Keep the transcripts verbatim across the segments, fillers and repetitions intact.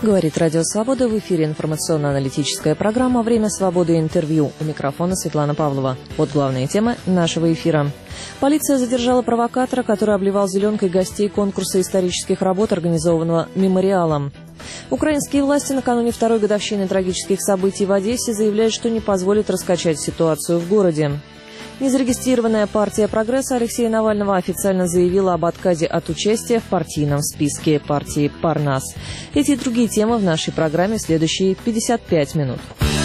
Говорит Радио Свобода, в эфире информационно-аналитическая программа «Время свободы. Интервью». У микрофона Светлана Павлова. Вот главные темы нашего эфира. Полиция задержала провокатора, который обливал зеленкой гостей конкурса исторических работ, организованного «Мемориалом». Украинские власти накануне второй годовщины трагических событий в Одессе заявляют, что не позволят раскачать ситуацию в городе. Незарегистрированная партия «Прогресс» Алексея Навального официально заявила об отказе от участия в партийном списке партии «Парнас». Эти и другие темы в нашей программе в следующие пятьдесят пять минут.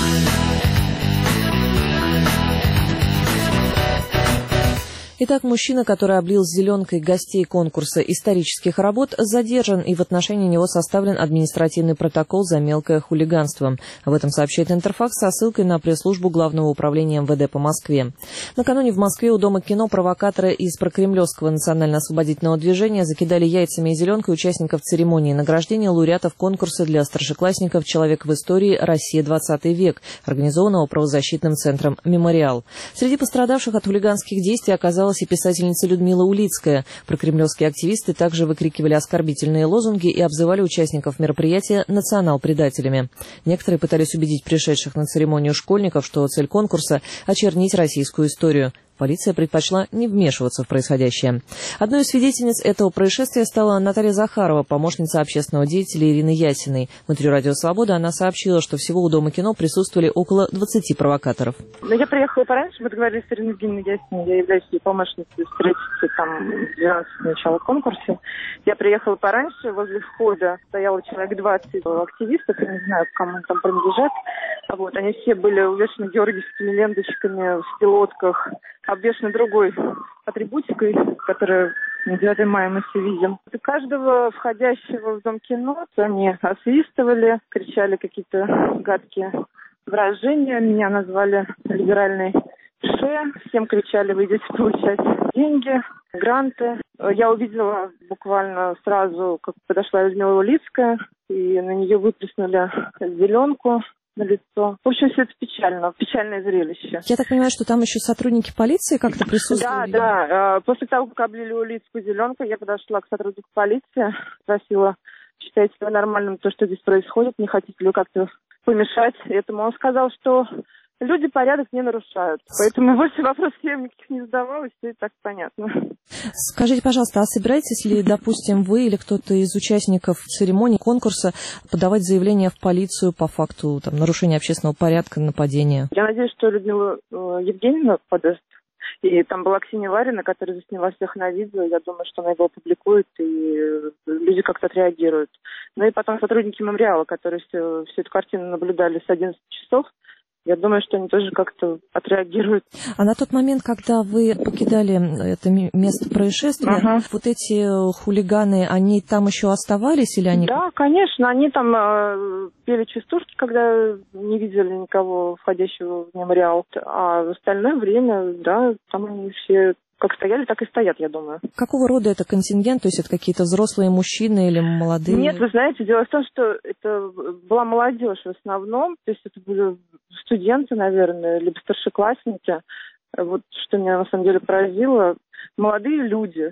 Итак, мужчина, который облил зеленкой гостей конкурса исторических работ, задержан, и в отношении него составлен административный протокол за мелкое хулиганство. Об этом сообщает Интерфакс со ссылкой на пресс-службу Главного управления эм вэ дэ по Москве. Накануне в Москве у Дома кино провокаторы из прокремлевского национально-освободительного движения закидали яйцами и зеленкой участников церемонии награждения лауреатов конкурса для старшеклассников «Человек в истории. Россия. двадцатый век», организованного правозащитным центром «Мемориал». Среди пострадавших от хулиганских действий оказалось и писательница Людмила Улицкая. Прокремлевские активисты также выкрикивали оскорбительные лозунги и обзывали участников мероприятия национал-предателями. Некоторые пытались убедить пришедших на церемонию школьников, что цель конкурса – очернить российскую историю. Полиция предпочла не вмешиваться в происходящее. Одной из свидетельниц этого происшествия стала Наталья Захарова, помощница общественного деятеля Ирины Ясиной. Внутри Радио Свобода она сообщила, что всего у Дома кино присутствовали около двадцати провокаторов. Я приехала пораньше, мы договорились с Ириной Евгеньевной Ясиной. Я являюсь ее помощницей встретиться там в двенадцать начала конкурса. Я приехала пораньше, возле входа стояло человек двадцать активистов, я не знаю, к кому там принадлежат. Вот, они все были увешаны георгиевскими ленточками в пилотках, обвешаны другой атрибутикой, которую на девятое мая мы все видим. И каждого входящего в Дом кино они освистывали, кричали какие-то гадкие выражения. Меня назвали либеральной ше. Всем кричали: вы идете получать деньги, гранты. Я увидела буквально сразу, как подошла Людмила Улицкая, и на нее выплеснули зеленку на лицо. В общем, все это печально, печальное зрелище. Я так понимаю, что там еще сотрудники полиции как-то присутствовали? Да, да. После того, как облили Улицкую зеленкой, я подошла к сотруднику полиции, спросила: считаете ли вы нормальным то, что здесь происходит, не хотите ли вы как-то помешать этому? Он сказал, что люди порядок не нарушают. Поэтому больше вопросов я никаких не задавалась, все и так понятно. Скажите, пожалуйста, а собираетесь ли, допустим, вы или кто-то из участников церемонии конкурса подавать заявление в полицию по факту там, нарушения общественного порядка, нападения? Я надеюсь, что Людмила э, Евгеньевна подаст. И там была Ксения Ларина, которая засняла всех на видео. Я думаю, что она его опубликует, и люди как-то отреагируют. Ну и потом сотрудники мемориала, которые всю, всю эту картину наблюдали с одиннадцати часов, я думаю, что они тоже как-то отреагируют. А на тот момент, когда вы покидали это место происшествия, ага. вот эти хулиганы, они там еще оставались или они... Да, конечно, они там э, пели частушки, когда не видели никого входящего в мемориал. А в остальное время, да, там они все... Как стояли, так и стоят, я думаю. Какого рода это контингент? То есть это какие-то взрослые мужчины или молодые? Нет, вы знаете, дело в том, что это была молодежь в основном. То есть это были студенты, наверное, либо старшеклассники. Вот что меня на самом деле поразило. Молодые люди,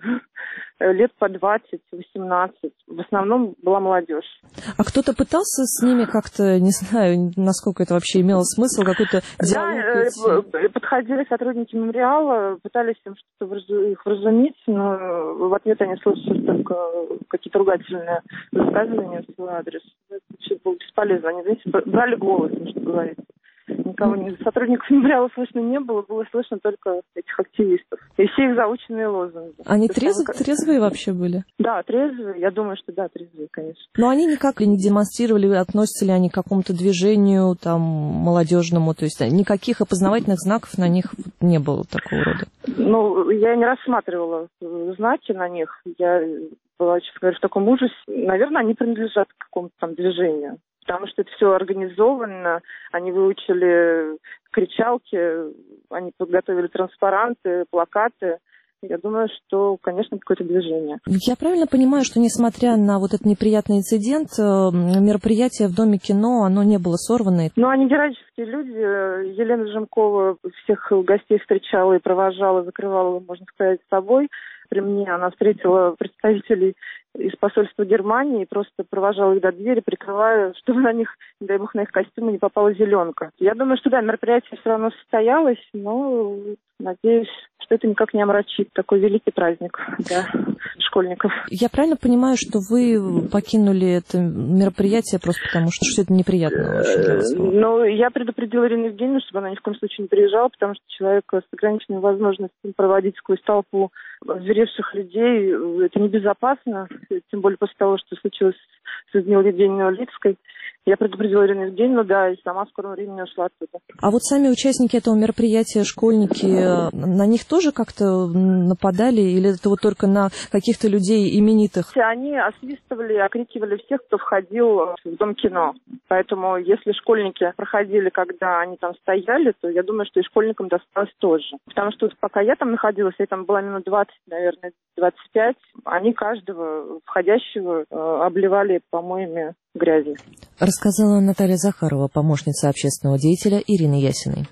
лет по двадцать-восемнадцать. В основном была молодежь. А кто-то пытался с ними как-то, не знаю, насколько это вообще имело смысл, какой-то диалог? Да, подходили сотрудники мемориала, пытались им что-то их вразумить, но в ответ они слышали только какие-то ругательные высказывания в свой адрес. Это все было бесполезно. Они, знаете, брали голос, что говорится. Никого не... Сотрудников мемориала слышно не было, было слышно только этих активистов. И все их заученные лозунги. Они трезв... самое... трезвые вообще были? Да, трезвые. Я думаю, что да, трезвые, конечно. Но они никак не демонстрировали, относятся ли они к какому-то движению там молодежному, то есть никаких опознавательных знаков на них не было такого рода? Ну, я не рассматривала знаки на них. Я была, честно говоря, в таком ужасе. Наверное, они принадлежат к какому-то там движению. Потому что это все организовано, они выучили кричалки, они подготовили транспаранты, плакаты. я думаю, что, конечно, какое-то движение. Я правильно понимаю, что несмотря на вот этот неприятный инцидент, мероприятие в Доме кино, оно не было сорвано? Ну, они героические люди. Елена Жемкова всех гостей встречала и провожала, закрывала, можно сказать, с собой. При мне она встретила представителей из посольства Германии и просто провожала их до двери, прикрывая, чтобы на них, не дай бог, на их костюмы не попала зеленка. Я думаю, что да, мероприятие все равно состоялось, но надеюсь, что это никак не омрачит такой великий праздник для школьников. Я правильно понимаю, что вы покинули это мероприятие просто потому, что, что это неприятно очень для вас было? Ну, я предупредила Ирину Евгеньевну, чтобы она ни в коем случае не приезжала, потому что человек с ограниченными возможностями проводить сквозь толпу озверевших людей, это небезопасно, тем более после того, что случилось с Людмилой Евгеньевной Улицкой. Я предупредила Ирину Евгеньевну, да, и сама в скором времени ушла оттуда. А вот сами участники этого мероприятия, школьники, на них тоже как-то нападали? Или это вот только на каких-то людей именитых? Они освистывали, окрикивали всех, кто входил в Дом кино. Поэтому если школьники проходили, когда они там стояли, то я думаю, что и школьникам досталось тоже. Потому что пока я там находилась, я там была минут двадцать, наверное, двадцать пять, они каждого входящего обливали помоями грязи. Рассказала Наталья Захарова, помощница общественного деятеля Ирины Ясиной.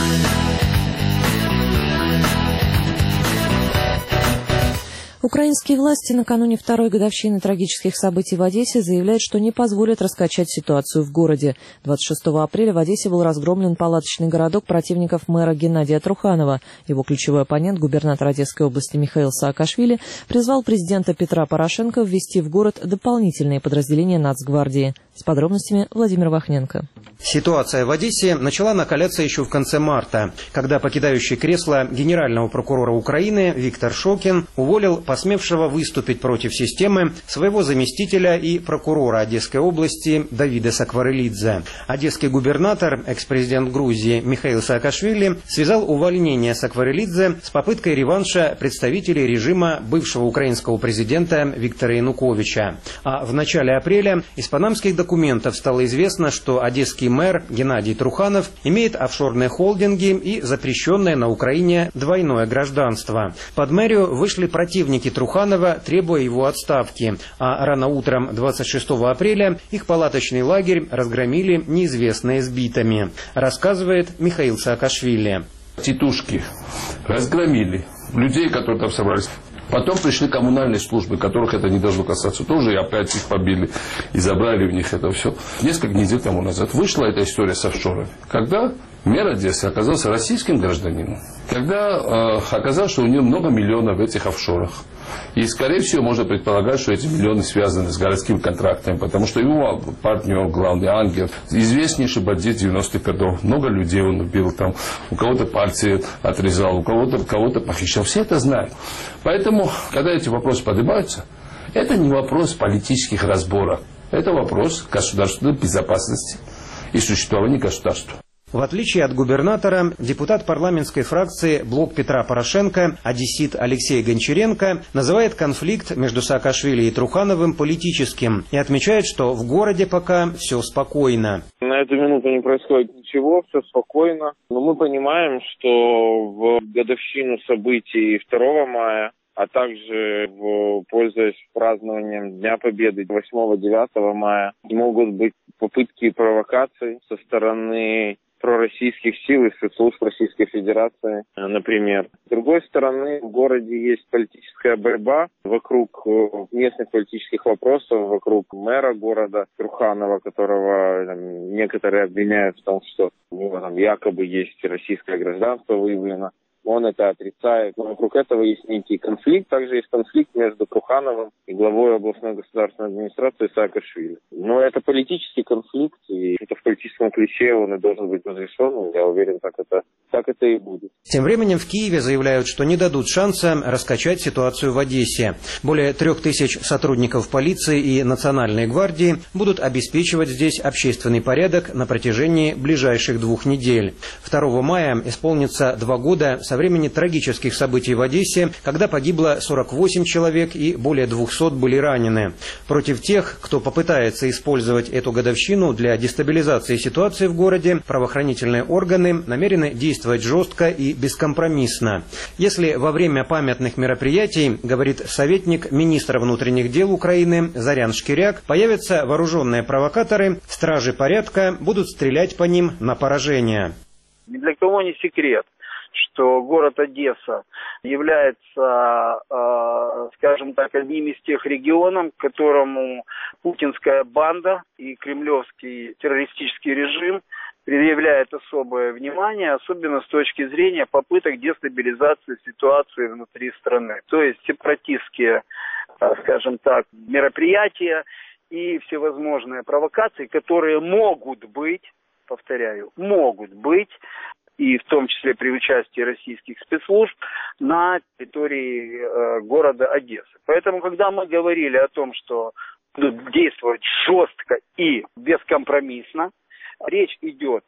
Украинские власти накануне второй годовщины трагических событий в Одессе заявляют, что не позволят раскачать ситуацию в городе. двадцать шестого апреля в Одессе был разгромлен палаточный городок противников мэра Геннадия Труханова. Его ключевой оппонент, губернатор Одесской области Михаил Саакашвили, призвал президента Петра Порошенко ввести в город дополнительные подразделения Нацгвардии. С подробностями Владимир Вахненко. Ситуация в Одессе начала накаляться еще в конце марта, когда покидающий кресло генерального прокурора Украины Виктор Шокин уволил посмевшего выступить против системы своего заместителя и прокурора Одесской области Давида Сакварелидзе. Одесский губернатор, экс-президент Грузии Михаил Саакашвили связал увольнение Сакварелидзе с попыткой реванша представителей режима бывшего украинского президента Виктора Януковича. А в начале апреля из панамских документов стало известно, что одесский мэр Геннадий Труханов имеет офшорные холдинги и запрещенное на Украине двойное гражданство. Под мэрию вышли противники Труханова, требуя его отставки, а рано утром двадцать шестого апреля их палаточный лагерь разгромили неизвестные с битами, рассказывает Михаил Саакашвили. Титушки разгромили людей, которые там собрались. Потом пришли коммунальные службы, которых это не должно касаться. Тоже и опять их побили и забрали у них это все. Несколько недель тому назад вышла эта история с офшорами. Когда мэр Одессы оказался российским гражданином. Когда э, оказалось, что у него много миллионов в этих офшорах. И, скорее всего, можно предполагать, что эти миллионы связаны с городскими контрактами. Потому что его партнер, главный ангел, известнейший бандит девяностых годов. Много людей он убил там. У кого-то пальцы отрезал, у кого-то кого-то похищал. Все это знают. Поэтому, когда эти вопросы поднимаются, это не вопрос политических разборов. Это вопрос государственной безопасности и существования государства. В отличие от губернатора, депутат парламентской фракции «Блок Петра Порошенко» одессит Алексей Гончаренко называет конфликт между Саакашвили и Трухановым политическим и отмечает, что в городе пока все спокойно. На эту минуту не происходит ничего, все спокойно. Но мы понимаем, что в годовщину событий второго мая, а также, в, пользуясь празднованием Дня Победы восьмого-девятого мая, могут быть попытки провокаций со стороны пророссийских сил и спецслужб Российской Федерации, например. С другой стороны, в городе есть политическая борьба вокруг местных политических вопросов, вокруг мэра города Труханова, которого там, некоторые обвиняют в том, что у него там якобы есть российское гражданство выявлено. Он это отрицает. Но вокруг этого есть некий конфликт. Также есть конфликт между Трухановым и главой областной государственной администрации Саакашвили. Но это политический конфликт, и это в политическом ключе он и должен быть разрешен. Я уверен, так это, так это и будет. Тем временем в Киеве заявляют, что не дадут шанса раскачать ситуацию в Одессе. Более трех тысяч сотрудников полиции и Национальной гвардии будут обеспечивать здесь общественный порядок на протяжении ближайших двух недель. второго мая исполнится два года со времени трагических событий в Одессе, когда погибло сорок восемь человек и более двухсот были ранены. Против тех, кто попытается использовать эту годовщину для дестабилизации ситуации в городе, правоохранительные органы намерены действовать жестко и бескомпромиссно. Если во время памятных мероприятий, говорит советник министра внутренних дел Украины Зарян Шкиряк, появятся вооруженные провокаторы, стражи порядка будут стрелять по ним на поражение. Ни для кого не секрет, что город Одесса является, э, скажем так, одним из тех регионов, к которому путинская банда и кремлевский террористический режим предъявляет особое внимание, особенно с точки зрения попыток дестабилизации ситуации внутри страны. То есть сепаратистские, скажем так, мероприятия и всевозможные провокации, которые могут быть, повторяю, могут быть, и в том числе при участии российских спецслужб на территории э, города Одессы. Поэтому, когда мы говорили о том, что будут действовать жестко и бескомпромиссно, речь идет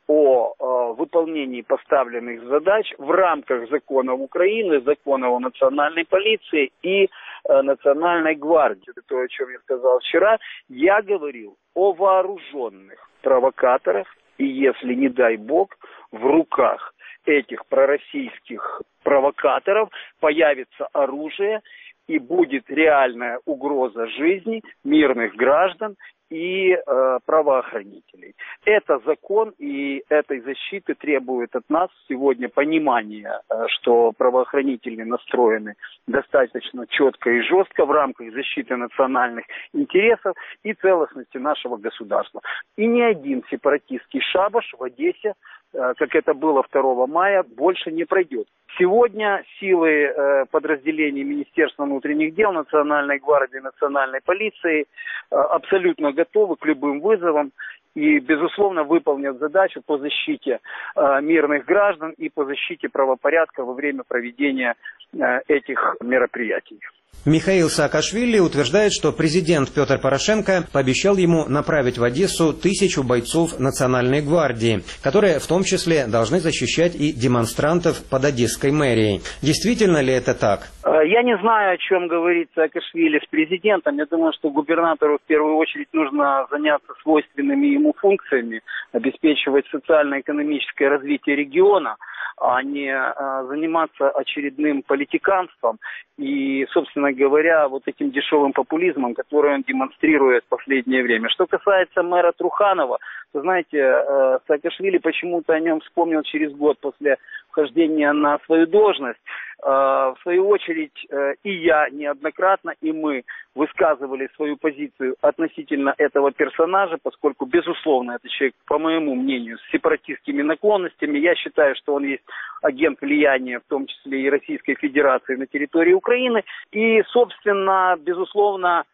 о э, выполнении поставленных задач в рамках законов Украины, закона о национальной полиции и э, национальной гвардии. Это то, о чем я сказал вчера. Я говорил о вооруженных провокаторах, и если, не дай бог, в руках этих пророссийских провокаторов появится оружие и будет реальная угроза жизни мирных граждан и э, правоохранителей. Это закон, и этой защиты требует от нас сегодня понимания, э, что правоохранители настроены достаточно четко и жестко в рамках защиты национальных интересов и целостности нашего государства. И ни один сепаратистский шабаш в Одессе, э, как это было второго мая, больше не пройдет. Сегодня силы э, подразделений Министерства внутренних дел, Национальной гвардии, Национальной полиции э, абсолютно готовы к любым вызовам и, безусловно, выполнят задачу по защите э, мирных граждан и по защите правопорядка во время проведения э, этих мероприятий. Михаил Саакашвили утверждает, что президент Петр Порошенко пообещал ему направить в Одессу тысячу бойцов Национальной гвардии, которые в том числе должны защищать и демонстрантов под Одесской мэрией. Действительно ли это так? Я не знаю, о чем говорит Саакашвили с президентом. Я думаю, что губернатору в первую очередь нужно заняться свойственными ему функциями, обеспечивать социально-экономическое развитие региона, а не а, заниматься очередным политиканством и, собственно говоря, вот этим дешевым популизмом, который он демонстрирует в последнее время. Что касается мэра Труханова, то, знаете, э, Саакашвили почему-то о нем вспомнил через год после вхождения на свою должность. Э, в свою очередь, э, и я неоднократно, и мы высказывали свою позицию относительно этого персонажа, поскольку, безусловно, это человек, по моему мнению, с сепаратистскими наклонностями. Я считаю, что он есть агент влияния, в том числе и Российской Федерации на территории Украины. И, собственно, безусловно,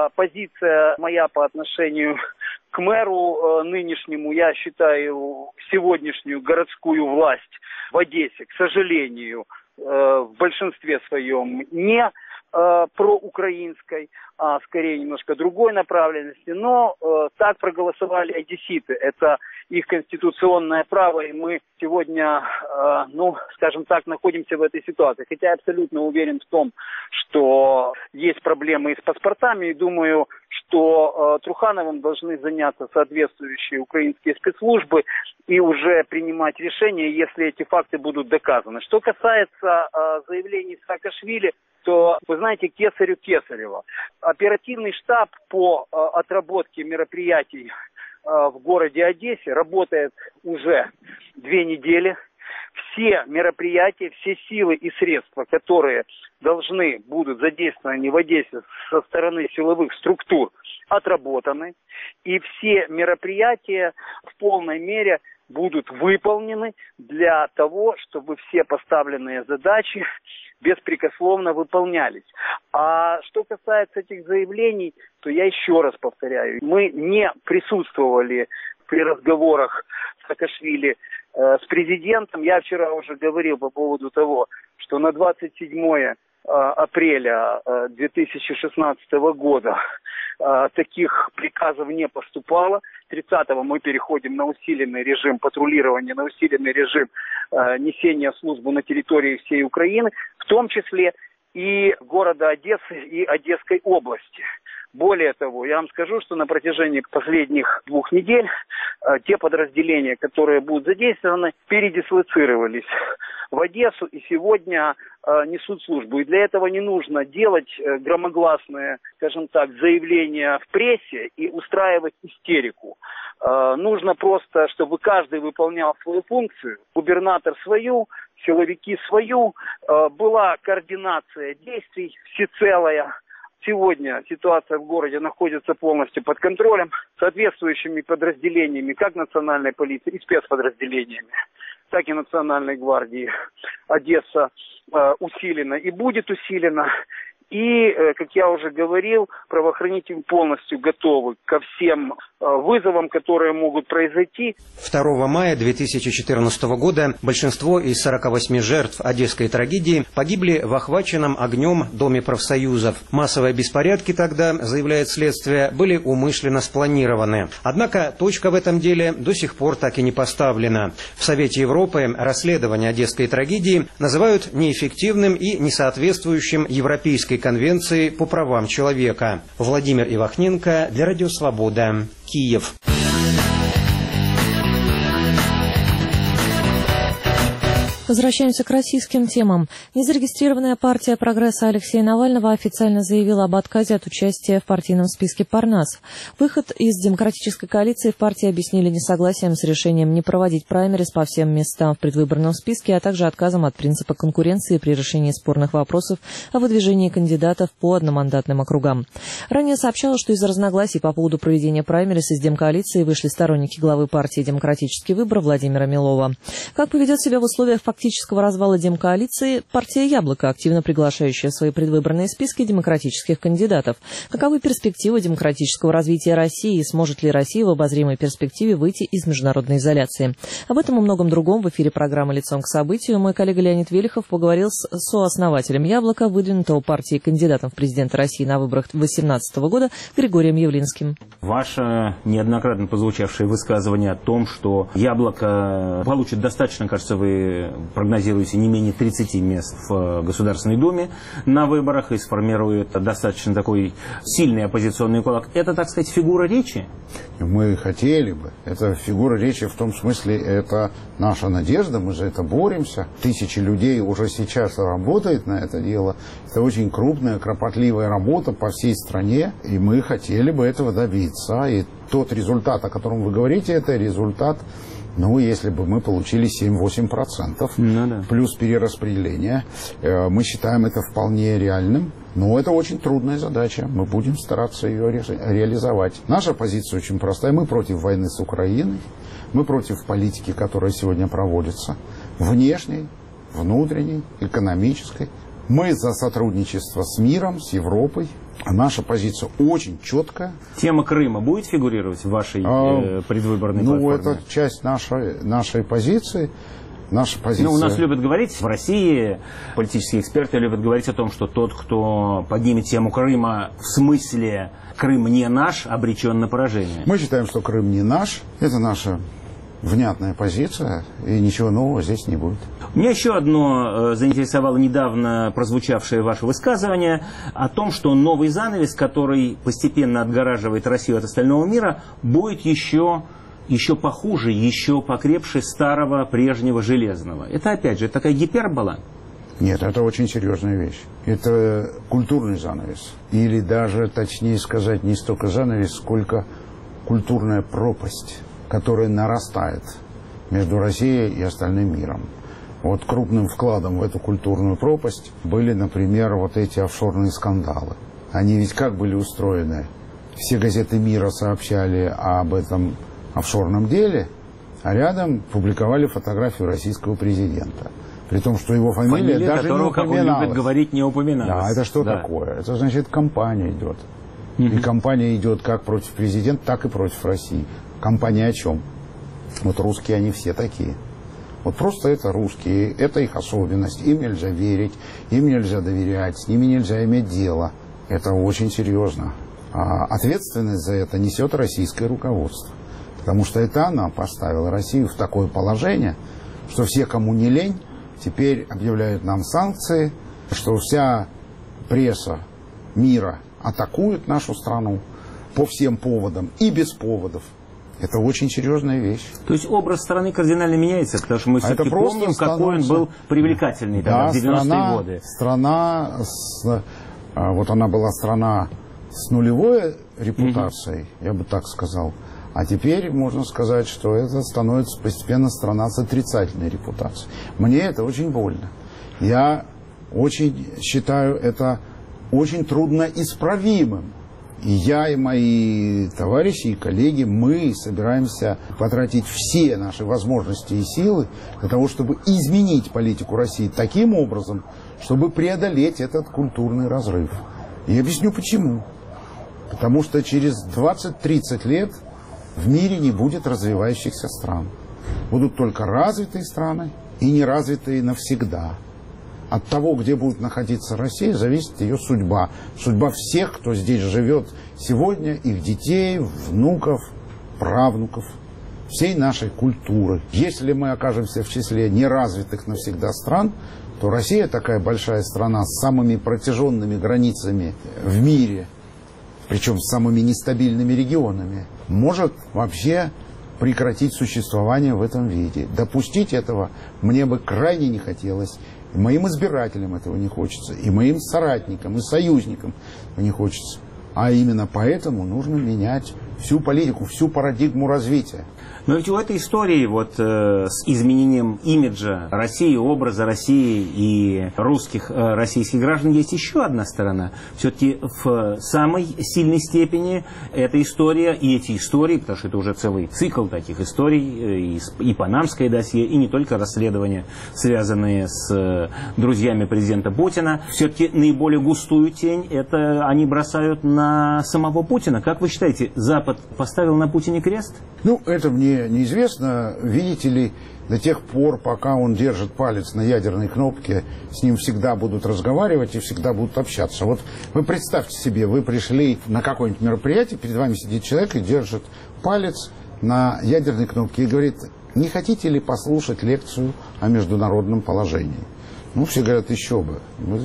позиция моя по отношению к мэру нынешнему, я считаю, сегодняшнюю городскую власть в Одессе, к сожалению, в большинстве своем не проукраинской, а скорее немножко другой направленности, но э, так проголосовали одесситы. Это их конституционное право, и мы сегодня, э, ну, скажем так, находимся в этой ситуации. Хотя я абсолютно уверен в том, что есть проблемы и с паспортами, и думаю, что э, Трухановым должны заняться соответствующие украинские спецслужбы и уже принимать решения, если эти факты будут доказаны. Что касается э, заявлений Саакашвили, то, вы знаете, кесарю кесарева. Оперативный штаб по э, отработке мероприятий э, в городе Одессе работает уже две недели. Все мероприятия, все силы и средства, которые должны будут задействованы в Одессе со стороны силовых структур, отработаны. И все мероприятия в полной мере будут выполнены для того, чтобы все поставленные задачи беспрекословно выполнялись. А что касается этих заявлений, то я еще раз повторяю, мы не присутствовали при разговорах Саакашвили э, с президентом. Я вчера уже говорил по поводу того, что на двадцать седьмое апреля две тысячи шестнадцатого года таких приказов не поступало. тридцатого мы переходим на усиленный режим патрулирования, на усиленный режим несения службы на территории всей Украины, в том числе и города Одессы и Одесской области. Более того, я вам скажу, что на протяжении последних двух недель э, те подразделения, которые будут задействованы, передислоцировались в Одессу и сегодня э, несут службу. И для этого не нужно делать э, громогласные, скажем так, заявления в прессе и устраивать истерику. Э, нужно просто, чтобы каждый выполнял свою функцию, губернатор свою, силовики свою, э, была координация действий всецелая. Сегодня ситуация в городе находится полностью под контролем соответствующими подразделениями, как национальной полиции и спецподразделениями, так и Национальной гвардии. Одесса э, усилена и будет усилена. И, э, как я уже говорил, правоохранители полностью готовы ко всем э, вызовам, которые могут произойти. второго мая две тысячи четырнадцатого года большинство из сорока восьми жертв одесской трагедии погибли в охваченном огнем Доме профсоюзов. Массовые беспорядки тогда, заявляет следствие, были умышленно спланированы. Однако точка в этом деле до сих пор так и не поставлена. В Совете Европы расследование одесской трагедии называют неэффективным и несоответствующим европейской конвенции по правам человека. Владимир Ивахненко для Радио Свобода, Киев. Возвращаемся к российским темам. Незарегистрированная партия «Прогресса» Алексея Навального официально заявила об отказе от участия в партийном списке «Парнас». Выход из демократической коалиции в партии объяснили несогласием с решением не проводить праймериз по всем местам в предвыборном списке, а также отказом от принципа конкуренции при решении спорных вопросов о выдвижении кандидатов по одномандатным округам. Ранее сообщалось, что из-за разногласий по поводу проведения праймериз из демкоалиции вышли сторонники главы партии «Демократический выбор» Владимира Милова. Как поведет себя в условиях фактического фактического развала демкоалиции партия «Яблоко», активно приглашающая в свои предвыборные списки демократических кандидатов. Каковы перспективы демократического развития России и сможет ли Россия в обозримой перспективе выйти из международной изоляции? Об этом и многом другом в эфире программы «Лицом к событию» мой коллега Леонид Велихов поговорил с сооснователем «Яблока», выдвинутого партией кандидатом в президенты России на выборах две тысячи восемнадцатого года Григорием Явлинским. Ваше неоднократно прозвучавшее высказывание о том, что «Яблоко» получит достаточно, кажется, вы прогнозируете не менее тридцати мест в Государственной Думе на выборах и сформирует достаточно такой сильный оппозиционный кулак. Это, так сказать, фигура речи? Мы хотели бы. Это фигура речи в том смысле, это наша надежда, мы за это боремся. Тысячи людей уже сейчас работают на это дело. Это очень крупная, кропотливая работа по всей стране, и мы хотели бы этого добиться. И тот результат, о котором вы говорите, это результат, ну, если бы мы получили семь-восемь процентов, ну, да. плюс перераспределение, мы считаем это вполне реальным. Но это очень трудная задача. Мы будем стараться ее ре реализовать. Наша позиция очень простая. Мы против войны с Украиной. Мы против политики, которая сегодня проводится. Внешней, внутренней, экономической. Мы за сотрудничество с миром, с Европой. Наша позиция очень четкая. Тема Крыма будет фигурировать в вашей э, предвыборной ну, платформе? Ну, это часть нашей, нашей позиции. Наша позиция... Ну, у нас любят говорить, в России политические эксперты любят говорить о том, что тот, кто поднимет тему Крыма в смысле «Крым не наш», обречен на поражение. Мы считаем, что Крым не наш. Это наша внятная позиция, и ничего нового здесь не будет. Меня еще одно э, заинтересовало недавно прозвучавшее ваше высказывание о том, что новый занавес, который постепенно отгораживает Россию от остального мира, будет еще, еще похуже, еще покрепше старого прежнего железного. Это опять же такая гипербола? Нет, это очень серьезная вещь. Это культурный занавес. Или даже, точнее сказать, не столько занавес, сколько культурная пропасть, которая нарастает между Россией и остальным миром. Вот крупным вкладом в эту культурную пропасть были, например, вот эти офшорные скандалы. Они ведь как были устроены? Все газеты мира сообщали об этом офшорном деле, а рядом публиковали фотографию российского президента. При том, что его фамилия, фамилия даже которого, не упоминалась. Как он любит говорить, не упоминалась. Да, это что да. такое? Это значит, кампания идет. Mm-hmm. И кампания идет как против президента, так и против России. Компания о чем? Вот русские, они все такие. Вот просто это русские, это их особенность. Им нельзя верить, им нельзя доверять, с ними нельзя иметь дело. Это очень серьезно. А ответственность за это несет российское руководство. Потому что это она поставила Россию в такое положение, что все, кому не лень, теперь объявляют нам санкции, что вся пресса мира атакует нашу страну по всем поводам и без поводов. Это очень серьезная вещь. То есть образ страны кардинально меняется, потому что мы все-таки помним, становится... какой он был привлекательный тогда, да, в девяностые страна, годы. Страна, с, вот она была страна с нулевой репутацией, угу. я бы так сказал. А теперь можно сказать, что это становится постепенно страна с отрицательной репутацией. Мне это очень больно. Я очень считаю это очень трудноисправимым. И я, и мои товарищи, и коллеги, мы собираемся потратить все наши возможности и силы для того, чтобы изменить политику России таким образом, чтобы преодолеть этот культурный разрыв. И объясню почему. Потому что через двадцать-тридцать лет в мире не будет развивающихся стран. Будут только развитые страны и неразвитые навсегда. От того, где будет находиться Россия, зависит ее судьба. Судьба всех, кто здесь живет сегодня, их детей, внуков, правнуков, всей нашей культуры. Если мы окажемся в числе неразвитых навсегда стран, то Россия, такая большая страна с самыми протяженными границами в мире, причем с самыми нестабильными регионами, может вообще прекратить существование в этом виде. Допустить этого мне бы крайне не хотелось. И моим избирателям этого не хочется, и моим соратникам, и союзникам не хочется. А именно поэтому нужно менять всю политику, всю парадигму развития. Но ведь у этой истории вот, э, с изменением имиджа России, образа России и русских, э, российских граждан есть еще одна сторона. Все-таки в самой сильной степени эта история и эти истории, потому что это уже целый цикл таких историй, э, и, и панамское досье, и не только расследования, связанные с э, друзьями президента Путина, все-таки наиболее густую тень это они бросают на самого Путина. Как вы считаете, Запад поставил на Путине крест? Ну, это мне неизвестно. Видите ли, до тех пор, пока он держит палец на ядерной кнопке, с ним всегда будут разговаривать и всегда будут общаться. Вот вы представьте себе, вы пришли на какое-нибудь мероприятие, перед вами сидит человек и держит палец на ядерной кнопке и говорит: не хотите ли послушать лекцию о международном положении? Ну, все говорят: еще бы.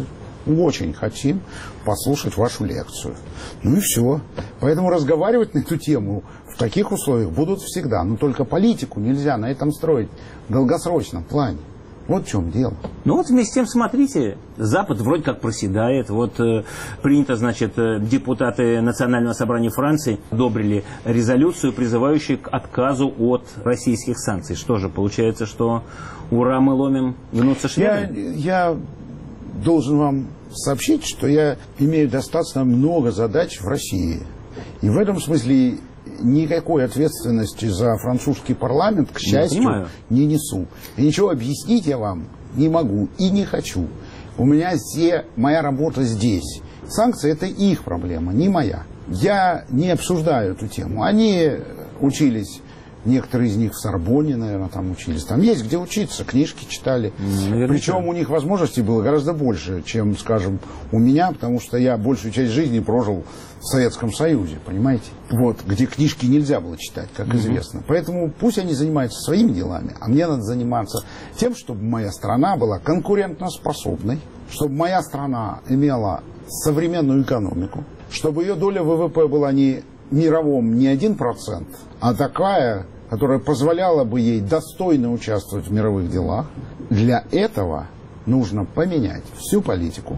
Мы очень хотим послушать вашу лекцию. Ну и все. Поэтому разговаривать на эту тему в таких условиях будут всегда. Но только политику нельзя на этом строить в долгосрочном плане. Вот в чем дело. Ну вот вместе с тем, смотрите, Запад вроде как проседает. Вот э, принято, значит, депутаты Национального собрания Франции одобрили резолюцию, призывающую к отказу от российских санкций. Что же, получается, что ура, мы ломим, гнутся шведы? Я... я... должен вам сообщить, что я имею достаточно много задач в России. И в этом смысле никакой ответственности за французский парламент, к счастью, не несу. И ничего объяснить я вам не могу и не хочу. У меня все, моя работа здесь. Санкции – это их проблема, не моя. Я не обсуждаю эту тему. Они учились... Некоторые из них в Сорбонне, наверное, там учились. Там есть где учиться, книжки читали. Наверняка. Причем у них возможностей было гораздо больше, чем, скажем, у меня, потому что я большую часть жизни прожил в Советском Союзе, понимаете? Вот, где книжки нельзя было читать, как угу. известно. Поэтому пусть они занимаются своими делами, а мне надо заниматься тем, чтобы моя страна была конкурентоспособной, чтобы моя страна имела современную экономику, чтобы ее доля вэ вэ пэ была не мировом не один процент, а такая, которая позволяла бы ей достойно участвовать в мировых делах. Для этого нужно поменять всю политику,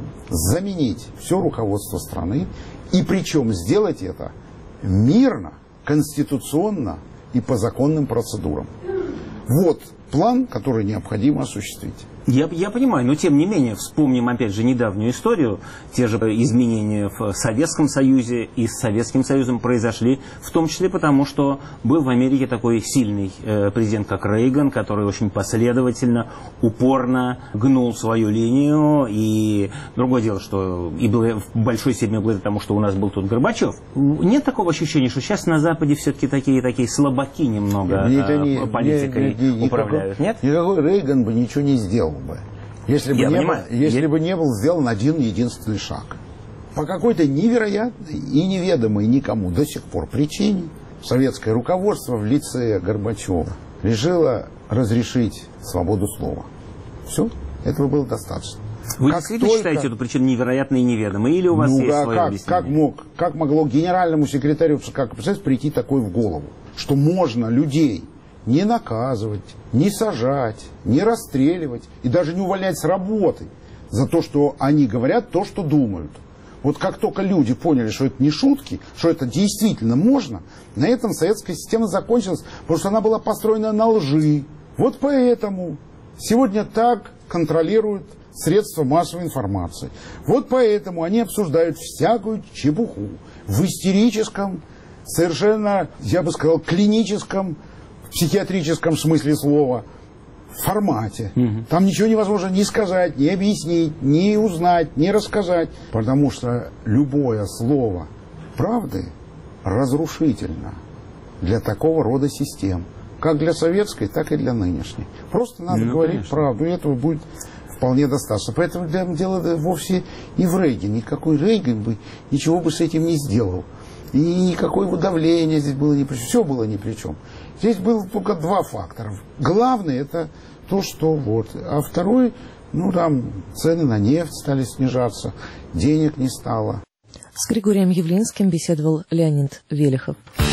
заменить все руководство страны, и причем сделать это мирно, конституционно и по законным процедурам. Вот план, который необходимо осуществить. Я, я понимаю, но тем не менее, вспомним опять же недавнюю историю. Те же изменения в Советском Союзе и с Советским Союзом произошли, в том числе потому, что был в Америке такой сильный э, президент, как Рейган, который очень последовательно, упорно гнул свою линию. И другое дело, что и было в большой степени благодаря тому, что у нас был тут Горбачев. Нет такого ощущения, что сейчас на Западе все-таки такие, такие слабаки немного э, не, политикой не, не, управляют? Никакой, Нет? Никакой Рейган бы ничего не сделал. Если бы, не был, если бы не был сделан один единственный шаг. по какой-то невероятной и неведомой никому до сих пор причине советское руководство в лице Горбачева решило разрешить свободу слова. Все, этого было достаточно. Вы как действительно только... считаете эту причину невероятной и неведомой? Или у вас ну, есть а свое как, объяснение? как, мог, как могло генеральному секретарю ЦК КПСС прийти такое в голову? Что можно людей не наказывать, не сажать, не расстреливать и даже не увольнять с работы за то, что они говорят то, что думают. Вот как только люди поняли, что это не шутки, что это действительно можно, на этом советская система закончилась, потому что она была построена на лжи. Вот поэтому сегодня так контролируют средства массовой информации. Вот поэтому они обсуждают всякую чепуху в истерическом, совершенно, я бы сказал, клиническом, психиатрическом смысле слова формате. Угу. Там ничего невозможно ни сказать, ни объяснить, ни узнать, ни рассказать. Потому что любое слово правды разрушительно для такого рода систем. Как для советской, так и для нынешней. Просто надо ну, говорить конечно. правду, и этого будет вполне достаточно. Поэтому дело вовсе не в Рейгане. Никакой Рейган бы ничего бы с этим не сделал. И никакое давление здесь было ни при чем. Все было ни при чем. Здесь было только два фактора. Главное это то, что вот. А второй, ну там цены на нефть стали снижаться, денег не стало. С Григорием Явлинским беседовал Леонид Велихов.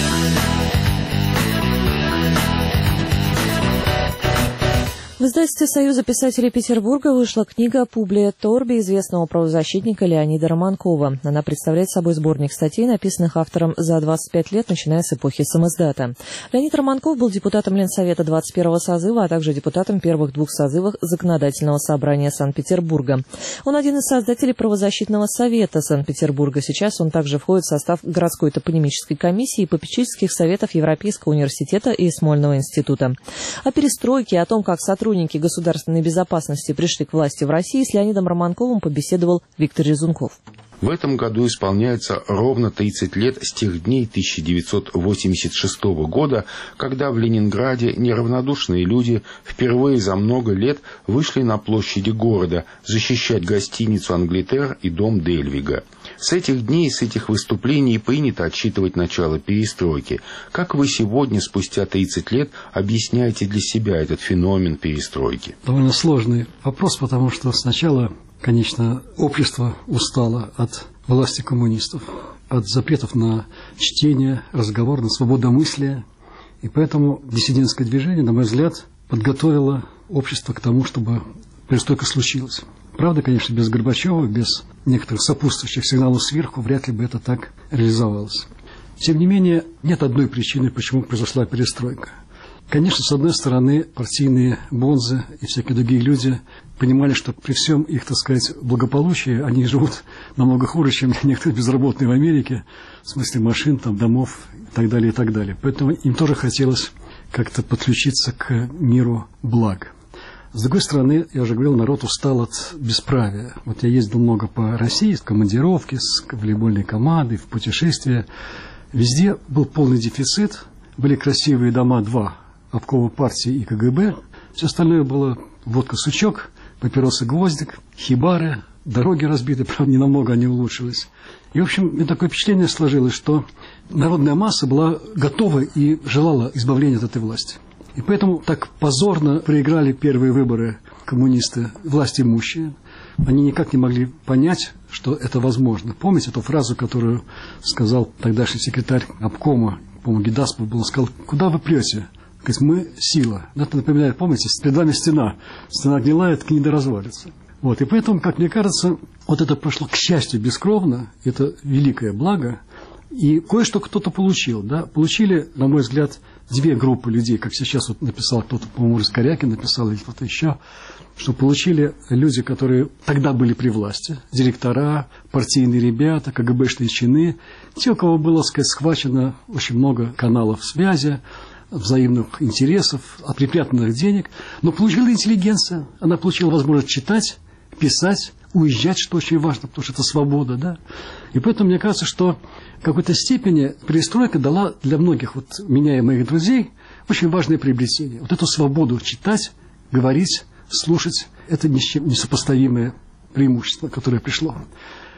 В издательстве Союза писателей Петербурга вышла книга Публия Торби известного правозащитника Леонида Романкова. Она представляет собой сборник статей, написанных автором за двадцать пять лет, начиная с эпохи самиздата. Леонид Романков был депутатом Ленсовета двадцать первого созыва, а также депутатом первых двух созывов Законодательного собрания Санкт-Петербурга. Он один из создателей правозащитного совета Санкт-Петербурга. Сейчас он также входит в состав городской топонимической комиссии и попечительских советов Европейского университета и Смольного института. О перестройке и о том, как сотрудники Сотрудники государственной безопасности пришли к власти в России, с Леонидом Романковым побеседовал Виктор Резунков. В этом году исполняется ровно тридцать лет с тех дней тысяча девятьсот восемьдесят шестого года, когда в Ленинграде неравнодушные люди впервые за много лет вышли на площади города защищать гостиницу «Англитер» и дом Дельвига. С этих дней, с этих выступлений принято отсчитывать начало перестройки. Как вы сегодня, спустя тридцать лет, объясняете для себя этот феномен перестройки? Довольно сложный вопрос, потому что сначала, конечно, общество устало от власти коммунистов, от запретов на чтение, разговор, на свободомыслие. И поэтому диссидентское движение, на мой взгляд, подготовило общество к тому, чтобы перестройка случилась. Правда, конечно, без Горбачева, без некоторых сопутствующих сигналов сверху, вряд ли бы это так реализовалось. Тем не менее, нет одной причины, почему произошла перестройка. Конечно, с одной стороны, партийные бонзы и всякие другие люди понимали, что при всем их, так сказать, благополучии они живут намного хуже, чем некоторые безработные в Америке, в смысле машин, там, домов и так далее, и так далее. Поэтому им тоже хотелось как-то подключиться к миру благ. С другой стороны, я уже говорил, народ устал от бесправия. Вот я ездил много по России, в командировки, с волейбольной командой, в путешествия. Везде был полный дефицит, были красивые дома, два, обкома партии и КГБ. Все остальное было водка-сучок, папиросы-гвоздик, хибары, дороги разбиты, правда, не намного они улучшились. И, в общем, мне такое впечатление сложилось, что народная масса была готова и желала избавления от этой власти. И поэтому так позорно проиграли первые выборы коммунисты, власть имущие. Они никак не могли понять, что это возможно. Помните эту фразу, которую сказал тогдашний секретарь обкома, по-моему, Гедаспов был, сказал: «Куда вы прете? Говорит, мы сила». Это напоминает, помните, перед вами стена. Стена гнилая, так не доразвалится. Вот, и поэтому, как мне кажется, вот это прошло, к счастью, бескровно. Это великое благо. И кое-что кто-то получил. Да? Получили, на мой взгляд, две группы людей, как сейчас вот написал кто-то, по-моему, Раскорякин написал, или кто-то еще, что получили люди, которые тогда были при власти, директора, партийные ребята, КГБшные чины, те, у кого было, так сказать, схвачено очень много каналов связи, взаимных интересов, припрятанных денег, но получила интеллигенция, она получила возможность читать, писать, уезжать, что очень важно, потому что это свобода, да. И поэтому мне кажется, что в какой-то степени перестройка дала для многих, вот меня и моих друзей, очень важное приобретение. Вот эту свободу читать, говорить, слушать, это ни с чем несопоставимое преимущество, которое пришло.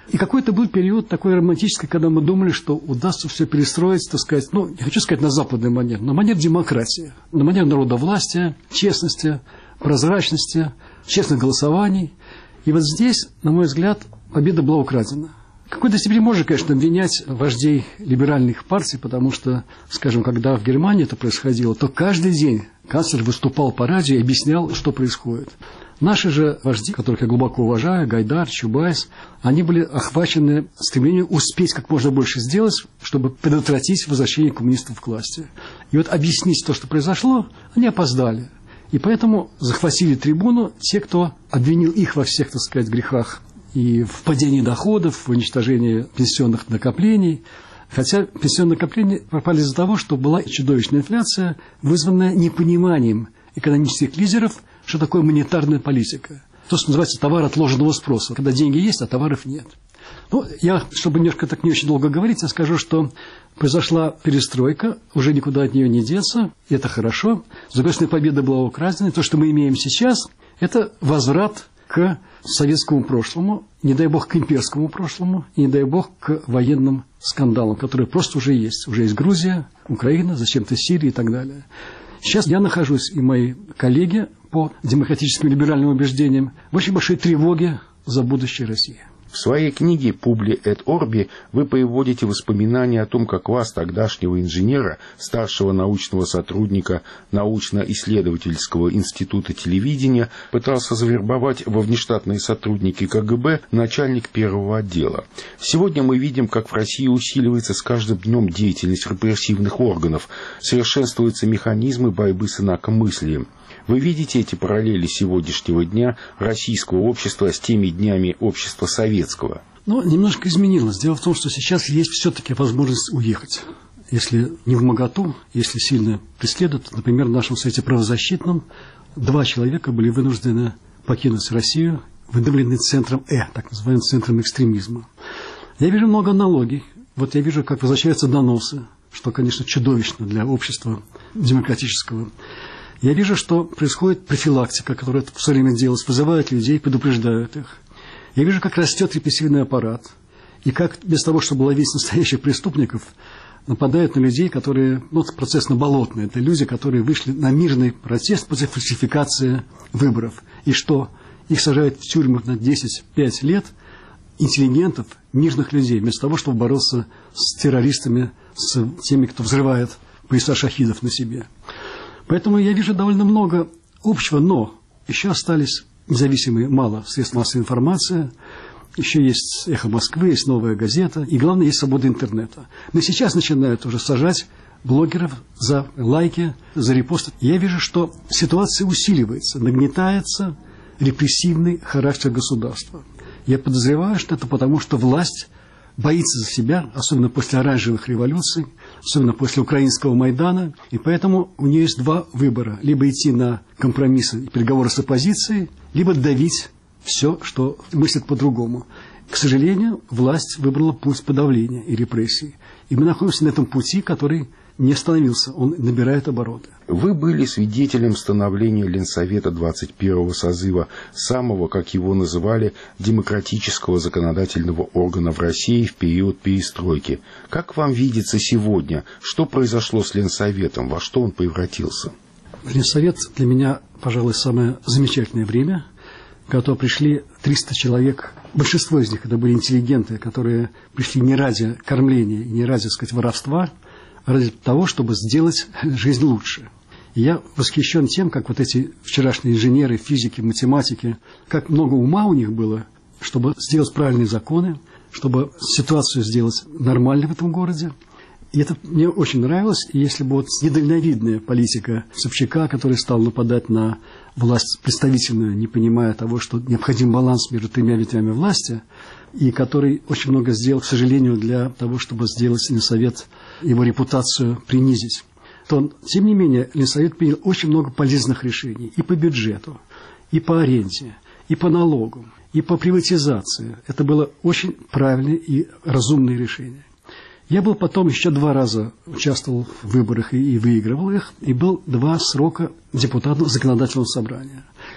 И какой-то был период такой романтический, когда мы думали, что удастся все перестроить, так сказать, ну, не хочу сказать на западный манер, на манер демократии, на манер народовластия, честности, прозрачности, честных голосований. И вот здесь, на мой взгляд, победа была украдена. В какой-то степени можно, конечно, обвинять вождей либеральных партий, потому что, скажем, когда в Германии это происходило, то каждый день канцлер выступал по радио и объяснял, что происходит. Наши же вожди, которых я глубоко уважаю, Гайдар, Чубайс, они были охвачены стремлением успеть как можно больше сделать, чтобы предотвратить возвращение коммунистов к власти. И вот объяснить то, что произошло, они опоздали. И поэтому захватили трибуну те, кто обвинил их во всех, так сказать, грехах и в падении доходов, в уничтожении пенсионных накоплений. Хотя пенсионные накопления пропали из-за того, что была чудовищная инфляция, вызванная непониманием экономических лидеров, что такое монетарная политика. То, что называется товар отложенного спроса, когда деньги есть, а товаров нет. Ну, я, чтобы немножко так не очень долго говорить, я скажу, что произошла перестройка, уже никуда от нее не деться, и это хорошо. С другой стороны, победа была украдена. То, что мы имеем сейчас, это возврат к советскому прошлому, не дай бог к имперскому прошлому, и не дай бог к военным скандалам, которые просто уже есть. Уже есть Грузия, Украина, зачем-то Сирия и так далее. Сейчас я нахожусь, и мои коллеги по демократическим и либеральным убеждениям, в очень большой тревоге за будущее России. В своей книге «Publi et Orbi» вы приводите воспоминания о том, как вас, тогдашнего инженера, старшего научного сотрудника научно-исследовательского института телевидения, пытался завербовать во внештатные сотрудники ка гэ бэ начальник первого отдела. Сегодня мы видим, как в России усиливается с каждым днем деятельность репрессивных органов, совершенствуются механизмы борьбы с инакомыслием. Вы видите эти параллели сегодняшнего дня российского общества с теми днями общества советского? Ну, немножко изменилось. Дело в том, что сейчас есть все-таки возможность уехать. Если не в моготу, если сильно преследуют, например, в нашем Совете правозащитном, два человека были вынуждены покинуть Россию, выдавлены центром Э, так называемым центром экстремизма. Я вижу много аналогий. Вот я вижу, как возвращаются доносы, что, конечно, чудовищно для общества демократического. Я вижу, что происходит профилактика, которая в свое время делалась, вызывают людей, предупреждают их. Я вижу, как растет репрессивный аппарат, и как без того, чтобы ловить настоящих преступников, нападают на людей, которые, ну, процесс на болотный. Это люди, которые вышли на мирный протест против фальсификации выборов. И что? Их сажают в тюрьму на десять-пять лет, интеллигентов, мирных людей, вместо того, чтобы бороться с террористами, с теми, кто взрывает пояса шахидов на себе. Поэтому я вижу довольно много общего, но еще остались независимые мало средств массовой информации, еще есть «Эхо Москвы», есть «Новая газета», и главное, есть свобода интернета. Но сейчас начинают уже сажать блогеров за лайки, за репосты. Я вижу, что ситуация усиливается, нагнетается репрессивный характер государства. Я подозреваю, что это потому, что власть боится за себя, особенно после оранжевых революций, особенно после украинского Майдана, и поэтому у нее есть два выбора. Либо идти на компромиссы и переговоры с оппозицией, либо давить все, что мыслит по-другому. К сожалению, власть выбрала путь подавления и репрессий. И мы находимся на этом пути, который не остановился, он набирает обороты. Вы были свидетелем становления Ленсовета двадцать первого созыва, самого, как его называли, демократического законодательного органа в России в период перестройки. Как вам видится сегодня, что произошло с Ленсоветом, во что он превратился? Ленсовет для меня, пожалуй, самое замечательное время, когда пришли триста человек, большинство из них это были интеллигенты, которые пришли не ради кормления, не ради, так сказать, воровства, а ради того, чтобы сделать жизнь лучше. И я восхищен тем, как вот эти вчерашние инженеры, физики, математики, как много ума у них было, чтобы сделать правильные законы, чтобы ситуацию сделать нормальной в этом городе. И это мне очень нравилось. И если бы вот недальновидная политика Собчака, который стал нападать на власть представительную, не понимая того, что необходим баланс между тремя ветвями власти, и который очень много сделал, к сожалению, для того, чтобы сделать Ленсовет, его репутацию принизить, то, он, тем не менее, Ленсовет принял очень много полезных решений и по бюджету, и по аренде, и по налогам, и по приватизации. Это было очень правильное и разумное решение. Я был потом еще два раза участвовал в выборах и, и выигрывал их, и был два срока депутатом законодательного собрания.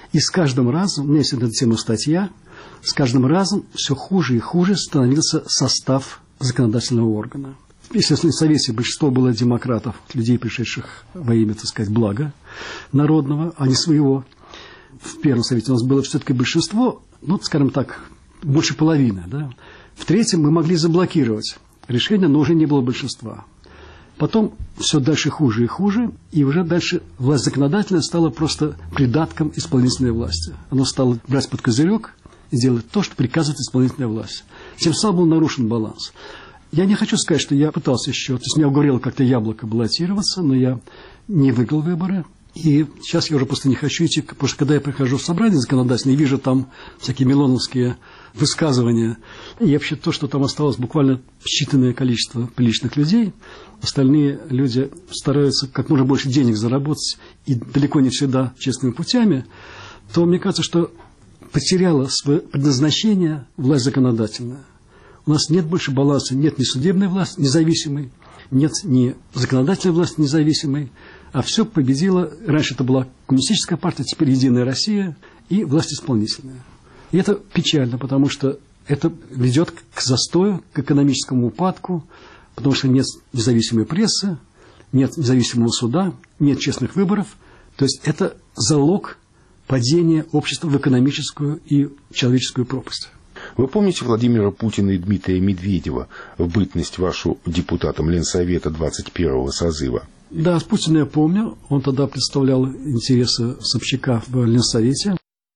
И с каждым разом, у меня есть на эту тему статья, с каждым разом все хуже и хуже становился состав законодательного органа. Если в Совете большинство было демократов, людей, пришедших во имя, так сказать, блага народного, а не своего, в Первом Совете у нас было все-таки большинство, ну, скажем так, больше половины. Да? В Третьем мы могли заблокировать решение, но уже не было большинства. Потом все дальше хуже и хуже, и уже дальше власть законодательная стала просто придатком исполнительной власти. Она стала брать под козырек и делать то, что приказывает исполнительная власть. Тем самым был нарушен баланс. Я не хочу сказать, что я пытался еще, то есть меня уговорило как-то Яблоко баллотироваться, но я не выиграл выборы. И сейчас я уже просто не хочу идти, потому что когда я прихожу в собрание законодательное и вижу там всякие милоновские высказывания, и вообще то, что там осталось буквально считанное количество приличных людей, остальные люди стараются как можно больше денег заработать и далеко не всегда честными путями, то мне кажется, что потеряла свое предназначение власть законодательная. У нас нет больше баланса, нет ни судебной власти независимой, нет ни законодательной власти независимой, а все победило, раньше это была коммунистическая партия, теперь Единая Россия и власть исполнительная. И это печально, потому что это ведет к застою, к экономическому упадку, потому что нет независимой прессы, нет независимого суда, нет честных выборов. То есть это залог падения общества в экономическую и человеческую пропасть. Вы помните Владимира Путина и Дмитрия Медведева в бытность вашу депутатом Ленсовета двадцать первого созыва? Да, с Путина я помню. Он тогда представлял интересы Собчака в Ленсовете.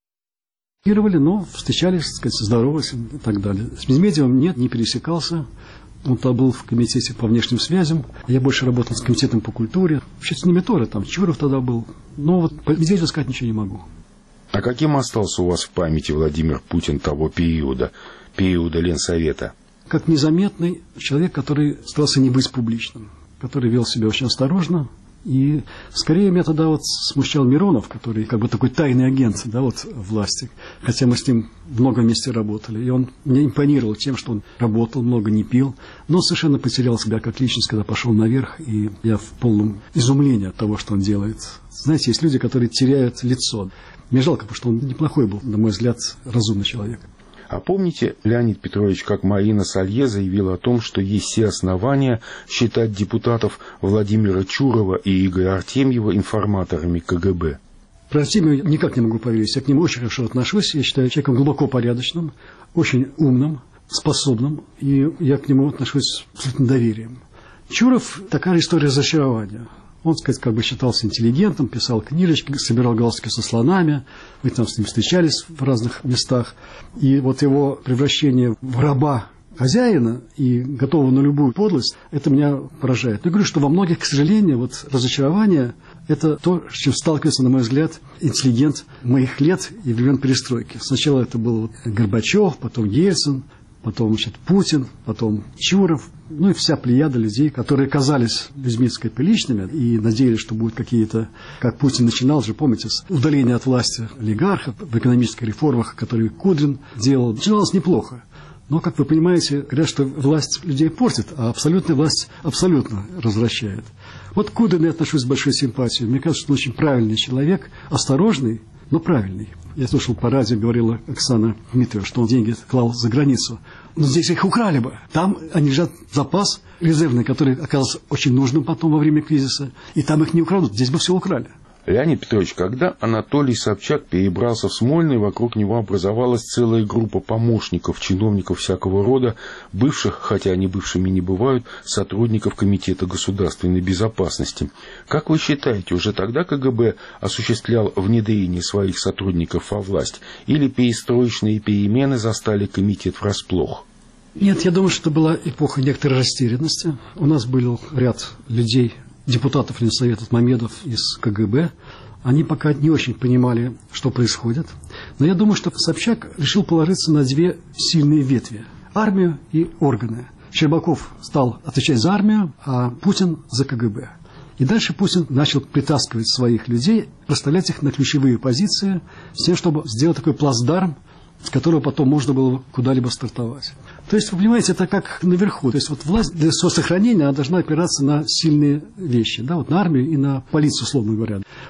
Но встречались, так сказать, здоровались и так далее. С Медведевым нет, не пересекался. Он тогда был в комитете по внешним связям. Я больше работал с комитетом по культуре. Вообще с ними тоже, там Чуров тогда был. Но вот по Медведеву сказать ничего не могу. А каким остался у вас в памяти Владимир Путин того периода, периода Ленсовета? Как незаметный человек, который старался не быть публичным, который вел себя очень осторожно. И скорее меня тогда вот смущал Миронов, который как бы такой тайный агент, да, вот власти. Хотя мы с ним много вместе работали. И он мне импонировал тем, что он работал, много не пил, но совершенно потерял себя как личность, когда пошел наверх. И я в полном изумлении от того, что он делает. Знаете, есть люди, которые теряют лицо. Мне жалко, потому что он неплохой был, на мой взгляд, разумный человек. А помните, Леонид Петрович, как Марина Салье заявила о том, что есть все основания считать депутатов Владимира Чурова и Игоря Артемьева информаторами ка гэ бэ? Про Артемьева никак не могу поверить. Я к нему очень хорошо отношусь. Я считаю человеком глубоко порядочным, очень умным, способным. И я к нему отношусь с абсолютным доверием. Чуров – такая история разочарования. Он, так сказать, как бы считался интеллигентом, писал книжечки, собирал галстуки со слонами. Мы там с ним встречались в разных местах. И вот его превращение в раба хозяина и готового на любую подлость, это меня поражает. Я говорю, что во многих, к сожалению, вот разочарование – это то, с чем сталкивается, на мой взгляд, интеллигент моих лет и времен перестройки. Сначала это был Горбачев, потом Ельцин, потом, значит, Путин, потом Чуров, ну и вся плеяда людей, которые казались людьми, так сказать, приличными и надеялись, что будут какие-то, как Путин начинал же, помните, с удаления от власти олигархов в экономических реформах, которые Кудрин делал. Начиналось неплохо. Но, как вы понимаете, говорят, что власть людей портит, а абсолютная власть абсолютно развращает. Вот к Кудрину я отношусь с большой симпатией. Мне кажется, что он очень правильный человек, осторожный, но правильный. Я слышал по радио, говорила Оксана Дмитриева, что он деньги клал за границу. Но здесь их украли бы. Там они лежат запас резервный, который оказался очень нужным потом во время кризиса. И там их не украдут. Здесь бы все украли. Леонид Петрович, когда Анатолий Собчак перебрался в Смольный, вокруг него образовалась целая группа помощников, чиновников всякого рода, бывших, хотя они бывшими не бывают, сотрудников Комитета государственной безопасности. Как вы считаете, уже тогда ка гэ бэ осуществлял внедрение своих сотрудников во власть, или перестроечные перемены застали комитет врасплох? Нет, я думаю, что это была эпоха некоторой растерянности. У нас был ряд людей, депутатов Ленсовета Мамедов из ка гэ бэ, они пока не очень понимали, что происходит. Но я думаю, что Собчак решил положиться на две сильные ветви – армию и органы. Щербаков стал отвечать за армию, а Путин за ка гэ бэ. И дальше Путин начал притаскивать своих людей, расставлять их на ключевые позиции, с тем, чтобы сделать такой плацдарм, с которого потом можно было куда-либо стартовать. То есть, вы понимаете, это как наверху. То есть, вот власть для своего сохранения она должна опираться на сильные вещи, да, вот на армию и на полицию, условно говоря.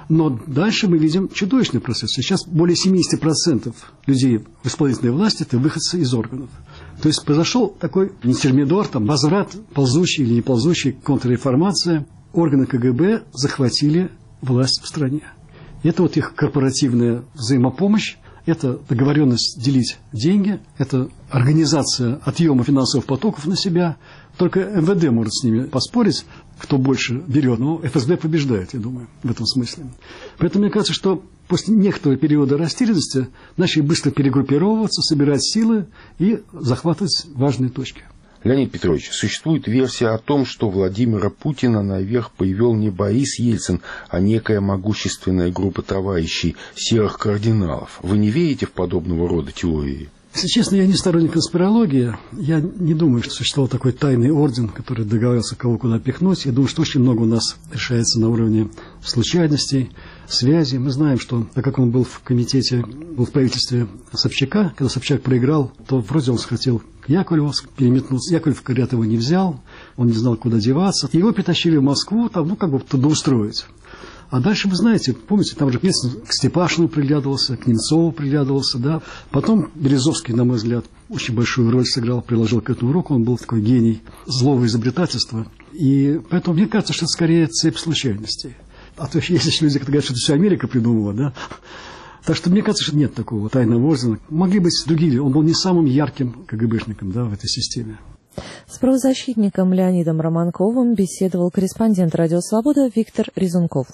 Но дальше мы видим чудовищный процесс. Сейчас более семьдесят процентов людей в исполнительной власти – это выходцы из органов. То есть произошел такой не термидор, там, возврат, ползущий или не ползущий, контрреформация. Органы ка гэ бэ захватили власть в стране. Это вот их корпоративная взаимопомощь, это договоренность делить деньги, это организация отъема финансовых потоков на себя. Только эм вэ дэ может с ними поспорить, кто больше берет. Но эф эс бэ побеждает, я думаю, в этом смысле. Поэтому мне кажется, что после некоторого периода растерянности начали быстро перегруппировываться, собирать силы и захватывать важные точки. Леонид Петрович, существует версия о том, что Владимира Путина наверх повел не Борис Ельцин, а некая могущественная группа товарищей серых кардиналов. Вы не верите в подобного рода теории? Если честно, я не сторонник конспирологии. Я не думаю, что существовал такой тайный орден, который договорился, кого куда пихнуть. Я думаю, что очень много у нас решается на уровне случайностей, связей. Мы знаем, что, так как он был в комитете, был в правительстве Собчака, когда Собчак проиграл, то вроде он хотел к Яковлеву переметнуться. Яковлев, говорят, его не взял, он не знал, куда деваться. Его притащили в Москву, там, ну, как бы трудоустроить. А дальше, вы знаете, помните, там же Ельцин к Степашину приглядывался, к Немцову приглядывался, да. Потом Березовский, на мой взгляд, очень большую роль сыграл, приложил к этому руку, он был такой гений злого изобретательства. И поэтому мне кажется, что это скорее цепь случайностей. А то есть есть люди, которые говорят, что это все Америка придумала, да. Так что мне кажется, что нет такого тайного ордена. Могли быть другие, он был не самым ярким ка гэ бэшником, да, в этой системе. С правозащитником Леонидом Романковым беседовал корреспондент «Радио Свобода» Виктор Резунков.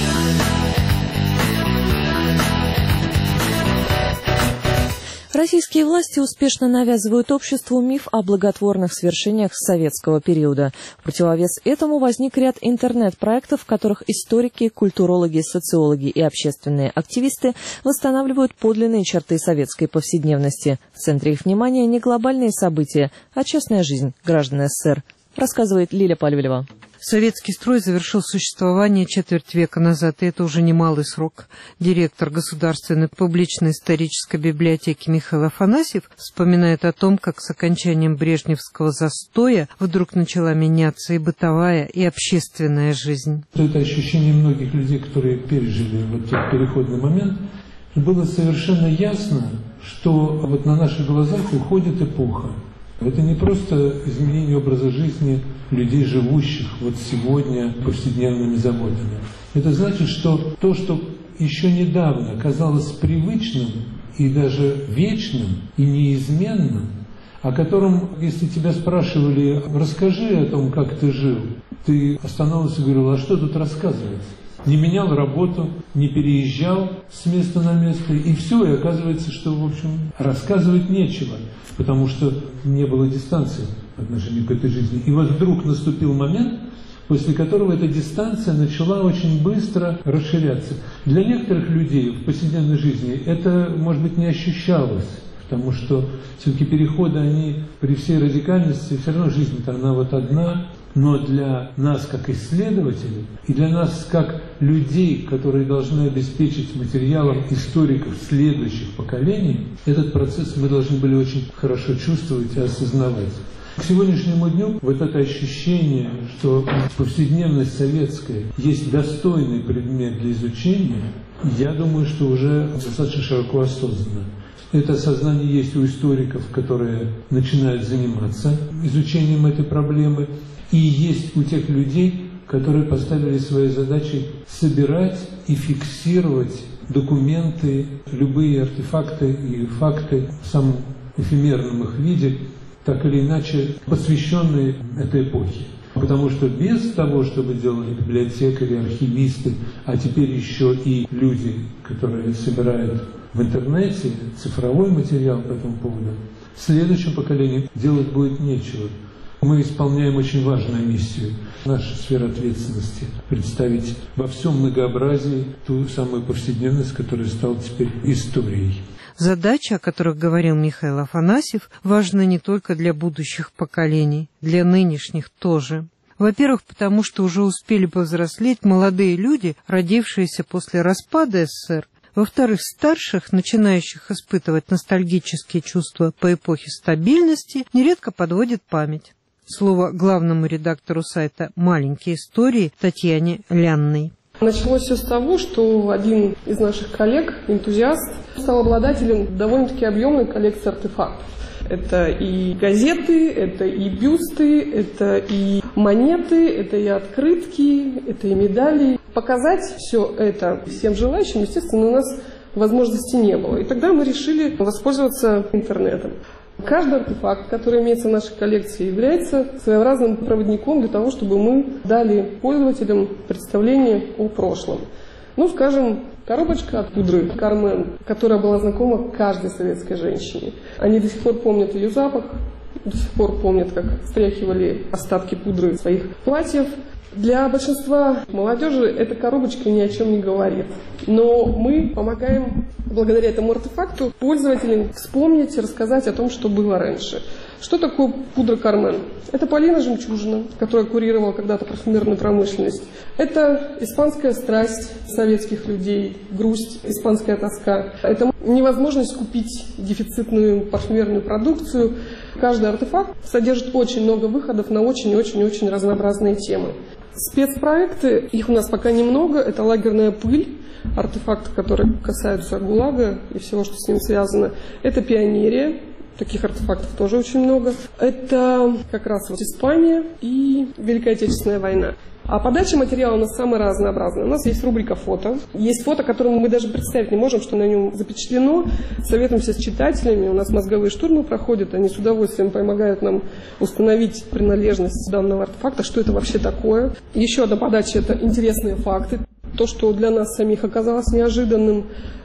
Российские власти успешно навязывают обществу миф о благотворных свершениях советского периода. В противовес этому возник ряд интернет-проектов, в которых историки, культурологи, социологи и общественные активисты восстанавливают подлинные черты советской повседневности. В центре их внимания не глобальные события, а частная жизнь граждан эс эс эс эр, рассказывает Лиля Пальвелева. Советский строй завершил существование четверть века назад, и это уже немалый срок. Директор Государственной публичной исторической библиотеки Михаил Афанасьев вспоминает о том, как с окончанием брежневского застоя вдруг начала меняться и бытовая, и общественная жизнь. Это ощущение многих людей, которые пережили вот этот переходный момент, было совершенно ясно, что вот на наших глазах уходит эпоха. Это не просто изменение образа жизни людей, живущих вот сегодня повседневными заботами. Это значит, что то, что еще недавно казалось привычным и даже вечным и неизменным, о котором, если тебя спрашивали, расскажи о том, как ты жил, ты остановился и говорил, а что тут рассказывать? Не менял работу, не переезжал с места на место, и все, и оказывается, что, в общем, рассказывать нечего, потому что не было дистанции по отношению к этой жизни. И вот вдруг наступил момент, после которого эта дистанция начала очень быстро расширяться. Для некоторых людей в повседневной жизни это, может быть, не ощущалось, потому что все-таки переходы, они при всей радикальности, все равно жизнь-то она вот одна. Но для нас, как исследователей, и для нас, как людей, которые должны обеспечить материалом историков следующих поколений, этот процесс мы должны были очень хорошо чувствовать и осознавать. К сегодняшнему дню вот это ощущение, что повседневность советская есть достойный предмет для изучения, я думаю, что уже достаточно широко осознанно. Это осознание есть у историков, которые начинают заниматься изучением этой проблемы, и есть у тех людей, которые поставили своей задачей собирать и фиксировать документы, любые артефакты и факты в самом эфемерном их виде, так или иначе посвященные этой эпохе. Потому что без того, чтобы делали библиотекари, архивисты, а теперь еще и люди, которые собирают в интернете цифровой материал по этому поводу, следующему поколению делать будет нечего. Мы исполняем очень важную миссию. Наша сфера ответственности – представить во всем многообразии ту самую повседневность, которая стала теперь историей. Задачи, о которых говорил Михаил Афанасьев, важны не только для будущих поколений, для нынешних тоже. Во-первых, потому что уже успели повзрослеть молодые люди, родившиеся после распада эс эс эс эр. Во-вторых, старших, начинающих испытывать ностальгические чувства по эпохе стабильности, нередко подводит память. Слово главному редактору сайта «Маленькие истории» Татьяне Лянной. Началось все с того, что один из наших коллег, энтузиаст, стал обладателем довольно-таки объемной коллекции артефактов. Это и газеты, это и бюсты, это и монеты, это и открытки, это и медали. Показать все это всем желающим, естественно, у нас возможности не было. И тогда мы решили воспользоваться интернетом. Каждый артефакт, который имеется в нашей коллекции, является своеобразным проводником для того, чтобы мы дали пользователям представление о прошлом. Ну, скажем, коробочка от пудры Кармен, которая была знакома каждой советской женщине. Они до сих пор помнят ее запах, до сих пор помнят, как стряхивали остатки пудры своих платьев. Для большинства молодежи эта коробочка ни о чем не говорит. Но мы помогаем, благодаря этому артефакту, пользователям вспомнить и рассказать о том, что было раньше. Что такое пудра Кармен? Это Полина Жемчужина, которая курировала когда-то парфюмерную промышленность. Это испанская страсть советских людей, грусть, испанская тоска. Это невозможность купить дефицитную парфюмерную продукцию. Каждый артефакт содержит очень много выходов на очень-очень-очень разнообразные темы. Спецпроекты, их у нас пока немного, это лагерная пыль, артефакты, которые касаются ГУЛАГа и всего, что с ним связано. Это пионерия, таких артефактов тоже очень много. Это как раз вот Испания и Великая Отечественная война. А подача материала у нас самая разнообразная. У нас есть рубрика «Фото». Есть фото, которое мы даже представить не можем, что на нем запечатлено. Советуемся с читателями. У нас мозговые штурмы проходят. Они с удовольствием помогают нам установить принадлежность данного артефакта, что это вообще такое. Еще одна подача – это интересные факты. То, что для нас самих оказалось неожиданным,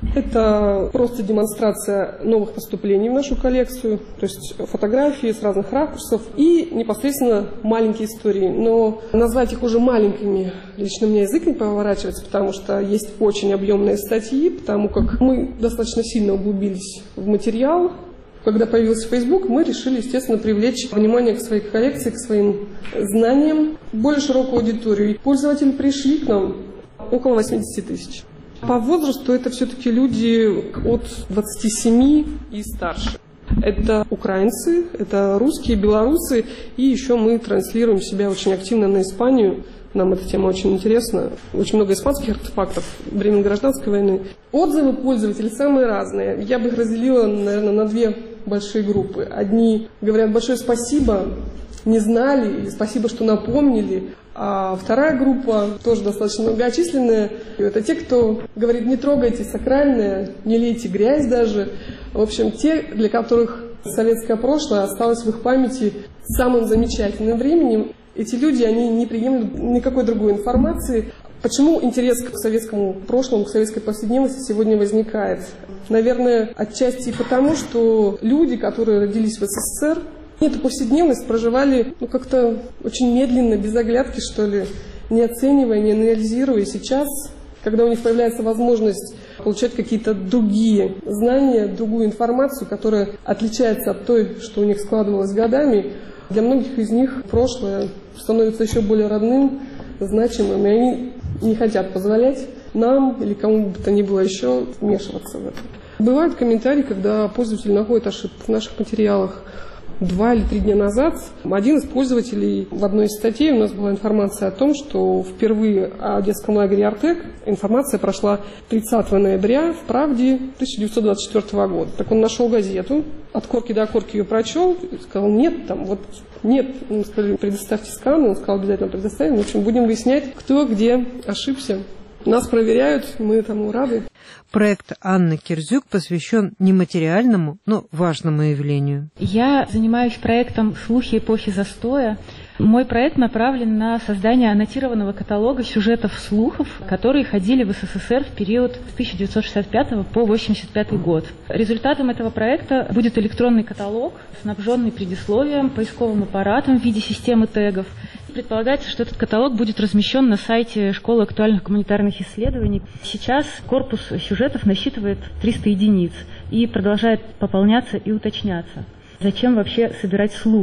это просто демонстрация новых поступлений в нашу коллекцию, то есть фотографии с разных ракурсов и непосредственно маленькие истории. Но назвать их уже маленькими лично мне язык не поворачивается, потому что есть очень объемные статьи, потому как мы достаточно сильно углубились в материал. Когда появился Facebook, мы решили, естественно, привлечь внимание к своей коллекции, к своим знаниям, более широкую аудиторию. И пользователи пришли к нам около восемьдесят тысяч. По возрасту это все-таки люди от двадцати семи и старше. Это украинцы, это русские, белорусы, и еще мы транслируем себя очень активно на Испанию. Нам эта тема очень интересна. Очень много испанских артефактов времен гражданской войны. Отзывы пользователей самые разные. Я бы их разделила, наверное, на две большие группы. Одни говорят большое спасибо, не знали, или спасибо, что напомнили. А вторая группа, тоже достаточно многочисленная, это те, кто говорит, не трогайте сакральное, не лейте грязь даже. В общем, те, для которых советское прошлое осталось в их памяти самым замечательным временем. Эти люди, они не приемлют никакой другой информации. Почему интерес к советскому прошлому, к советской повседневности сегодня возникает? Наверное, отчасти потому, что люди, которые родились в СССР, эту повседневность проживали ну, как-то очень медленно, без оглядки, что ли, не оценивая, не анализируя. И сейчас, когда у них появляется возможность получать какие-то другие знания, другую информацию, которая отличается от той, что у них складывалось годами, для многих из них прошлое становится еще более родным, значимым, и они не хотят позволять нам или кому бы то ни было еще вмешиваться в это. Бывают комментарии, когда пользователь находит ошибку в наших материалах. Два или три дня назад один из пользователей в одной из статей у нас была информация о том, что впервые о детском лагере «Артек» информация прошла тридцатого ноября в «Правде» тысяча девятьсот двадцать четвёртого года. Так он нашел газету, от корки до корки ее прочел, и сказал, нет, там вот нет. Мы сказали, предоставьте скан, он сказал, обязательно предоставим. В общем, будем выяснять, кто где ошибся. Нас проверяют, мы этому рады. Проект Анны Кирзюк посвящен нематериальному, но важному явлению. Я занимаюсь проектом «Слухи эпохи застоя». Мой проект направлен на создание аннотированного каталога сюжетов слухов, которые ходили в СССР в период с тысяча девятьсот шестьдесят пятого по восемьдесят пятый год. Результатом этого проекта будет электронный каталог, снабженный предисловием, поисковым аппаратом в виде системы тегов. Предполагается, что этот каталог будет размещен на сайте Школы актуальных гуманитарных исследований. Сейчас корпус сюжетов насчитывает триста единиц и продолжает пополняться и уточняться. Зачем вообще собирать слухи?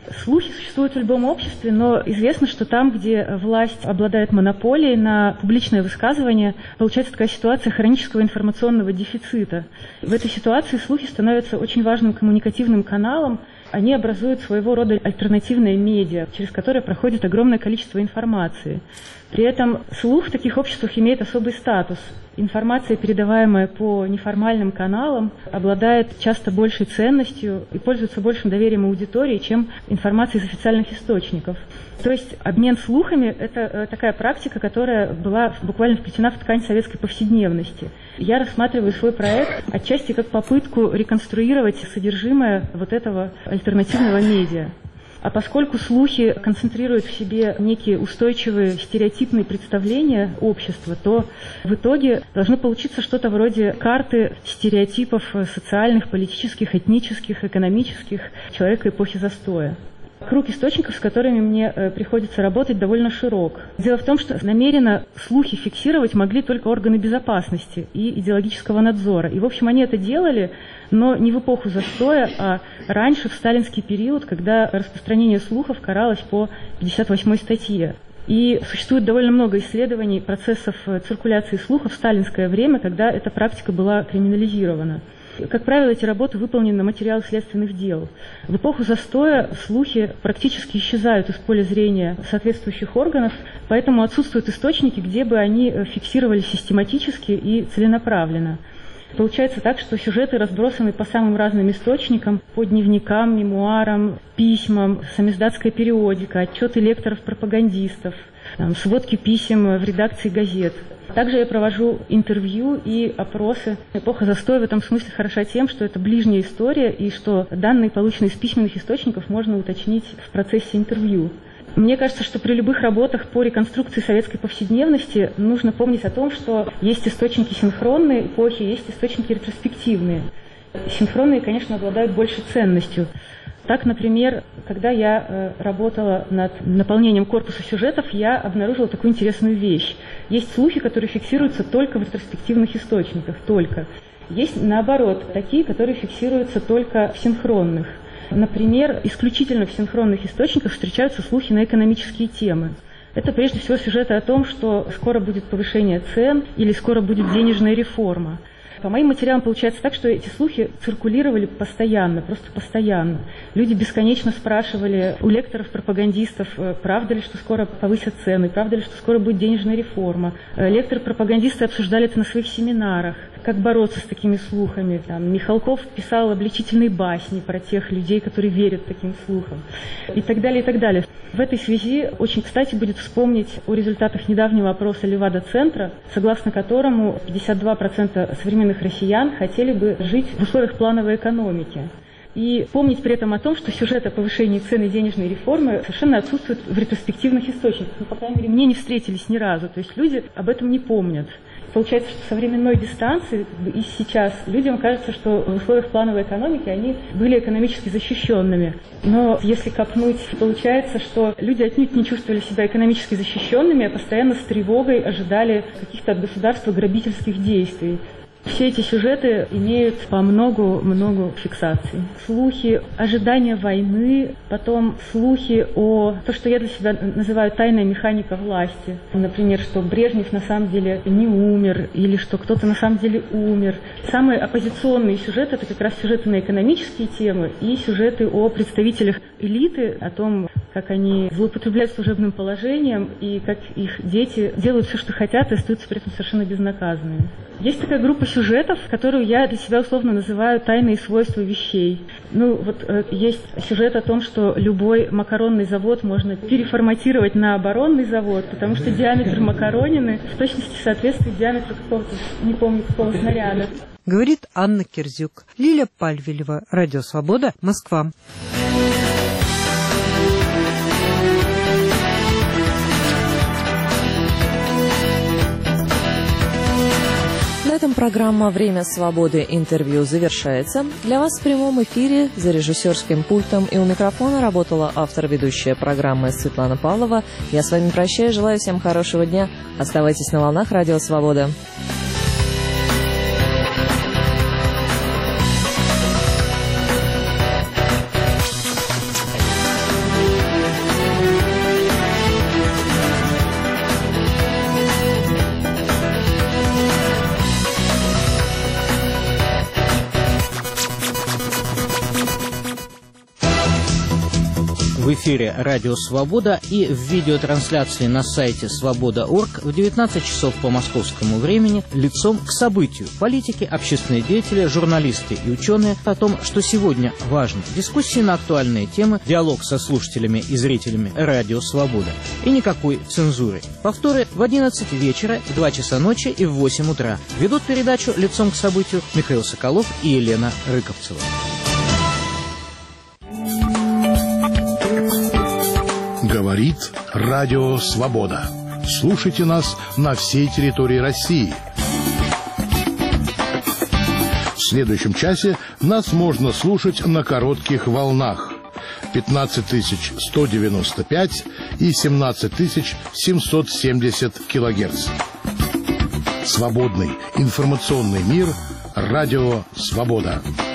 Слухи существуют в любом обществе, но известно, что там, где власть обладает монополией на публичное высказывание, получается такая ситуация хронического информационного дефицита. В этой ситуации слухи становятся очень важным коммуникативным каналом. Они образуют своего рода альтернативное медиа, через которое проходит огромное количество информации. При этом слух в таких обществах имеет особый статус. Информация, передаваемая по неформальным каналам, обладает часто большей ценностью и пользуется большим доверием аудитории, чем информация из официальных источников. То есть обмен слухами – это такая практика, которая была буквально вплетена в ткань советской повседневности. Я рассматриваю свой проект отчасти как попытку реконструировать содержимое вот этого альтернативного медиа. А поскольку слухи концентрируют в себе некие устойчивые стереотипные представления общества, то в итоге должно получиться что-то вроде карты стереотипов социальных, политических, этнических, экономических человека эпохи застоя. Круг источников, с которыми мне э, приходится работать, довольно широк. Дело в том, что намеренно слухи фиксировать могли только органы безопасности и идеологического надзора. И, в общем, они это делали, но не в эпоху застоя, а раньше, в сталинский период, когда распространение слухов каралось по пятьдесят восьмой статье. И существует довольно много исследований процессов циркуляции слухов в сталинское время, когда эта практика была криминализирована. Как правило, эти работы выполнены на материалах следственных дел. В эпоху застоя слухи практически исчезают из поля зрения соответствующих органов, поэтому отсутствуют источники, где бы они фиксировались систематически и целенаправленно. Получается так, что сюжеты разбросаны по самым разным источникам, по дневникам, мемуарам, письмам, самиздатская периодика, отчеты лекторов-пропагандистов, там, сводки писем в редакции газет. Также я провожу интервью и опросы. Эпоха застоя в этом смысле хороша тем, что это ближняя история и что данные, полученные из письменных источников, можно уточнить в процессе интервью. Мне кажется, что при любых работах по реконструкции советской повседневности нужно помнить о том, что есть источники синхронной эпохи, есть источники ретроспективные. Синхронные, конечно, обладают большей ценностью. Так, например, когда я э, работала над наполнением корпуса сюжетов, я обнаружила такую интересную вещь. Есть слухи, которые фиксируются только в ретроспективных источниках, только. Есть, наоборот, такие, которые фиксируются только в синхронных. Например, исключительно в синхронных источниках встречаются слухи на экономические темы. Это прежде всего сюжеты о том, что скоро будет повышение цен или скоро будет денежная реформа. По моим материалам получается так, что эти слухи циркулировали постоянно, просто постоянно. Люди бесконечно спрашивали у лекторов-пропагандистов, правда ли, что скоро повысят цены, правда ли, что скоро будет денежная реформа. Лекторы-пропагандисты обсуждали это на своих семинарах, как бороться с такими слухами. Там, Михалков писал обличительные басни про тех людей, которые верят таким слухам. И так далее, и так далее. В этой связи очень кстати будет вспомнить о результатах недавнего опроса Левада-центра, согласно которому пятьдесят два процента современных россиян хотели бы жить в условиях плановой экономики. И помнить при этом о том, что сюжет о повышении цен и денежной реформы совершенно отсутствует в ретроспективных источниках. Ну, по крайней мере, мне не встретились ни разу. То есть люди об этом не помнят. Получается, что со временной дистанции и сейчас людям кажется, что в условиях плановой экономики они были экономически защищенными. Но если копнуть, получается, что люди отнюдь не чувствовали себя экономически защищенными, а постоянно с тревогой ожидали каких-то от государства грабительских действий. Все эти сюжеты имеют по много-много фиксаций. Слухи, ожидания войны, потом слухи о то, что я для себя называю тайная механика власти. Например, что Брежнев на самом деле не умер, или что кто-то на самом деле умер. Самые оппозиционные сюжеты — это как раз сюжеты на экономические темы и сюжеты о представителях элиты, о том, как они злоупотребляют служебным положением и как их дети делают все, что хотят, и остаются при этом совершенно безнаказанными. Есть такая группа сюжетов, которую я для себя условно называю «тайные свойства вещей». Ну, вот э, есть сюжет о том, что любой макаронный завод можно переформатировать на оборонный завод, потому что диаметр макаронины в точности соответствует диаметру какого-то, не помню, какого снаряда. Говорит Анна Кирзюк. Лиля Пальвелева. Радио «Свобода», Москва. На этом программа «Время свободы. Интервью» завершается. Для вас в прямом эфире за режиссерским пультом и у микрофона работала автор-ведущая программы Светлана Павлова. Я с вами прощаюсь, желаю всем хорошего дня. Оставайтесь на волнах Радио «Свобода». В эфире «Радио Свобода» и в видеотрансляции на сайте свобода точка орг в девятнадцать часов по московскому времени лицом к событию. Политики, общественные деятели, журналисты и ученые о том, что сегодня важно. Дискуссии на актуальные темы, диалог со слушателями и зрителями «Радио Свобода». И никакой цензуры. Повторы в одиннадцать вечера, в два часа ночи и в восемь утра. Ведут передачу «Лицом к событию» Михаил Соколов и Елена Рыковцева. Говорит Радио Свобода. Слушайте нас на всей территории России. В следующем часе нас можно слушать на коротких волнах пятнадцать тысяч сто девяносто пять и семнадцать тысяч семьсот семьдесят килогерц. Свободный информационный мир. Радио Свобода.